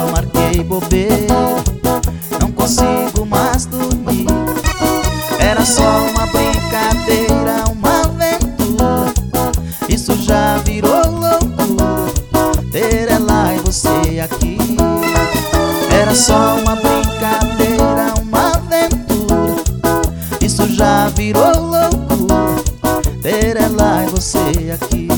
marquei bobeira, não consigo mais dormir. Era só uma brincadeira, uma aventura, isso já virou loucura, ter ela e você aqui. Era só uma brincadeira, uma aventura, isso já virou loucura, ter ela e você aqui.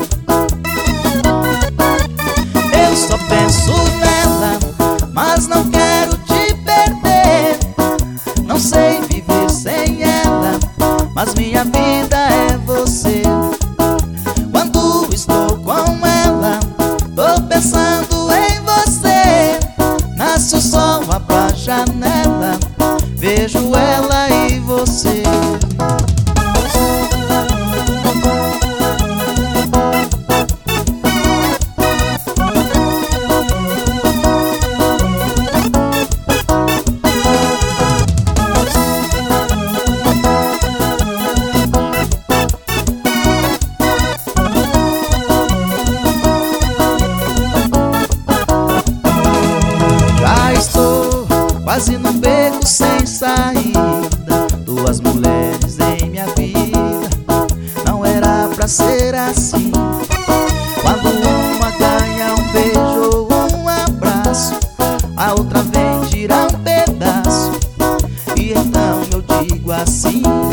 Eu só penso nela, mas não quero te perder. Não sei viver sem ela, mas minha vida é você. Quando estou com ela, tô pensando em você. Nasce o sol, abro a janela, vejo ela e você. Quase num beco sem saída, duas mulheres em minha vida. Não era pra ser assim. Quando uma ganha um beijo ou um abraço, a outra vem tirar um pedaço. E então eu digo assim: